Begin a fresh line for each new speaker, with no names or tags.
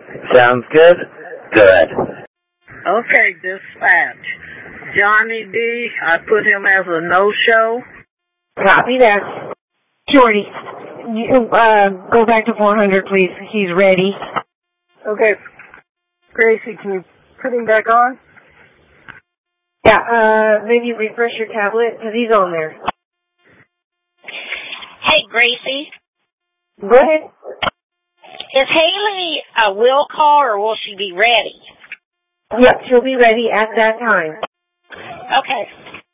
Sounds good? Good.
Okay, dispatch. Johnny D, I put him as a no-show.
Copy that. Shorty, you, go back to 400, please. He's ready.
Okay. Gracie, can you put him back on?
Yeah, maybe refresh your tablet, because he's on there.
Hey, Gracie.
Go ahead.
Is Haley a will call or will she be ready?
Yep, she'll be ready at that time.
Okay.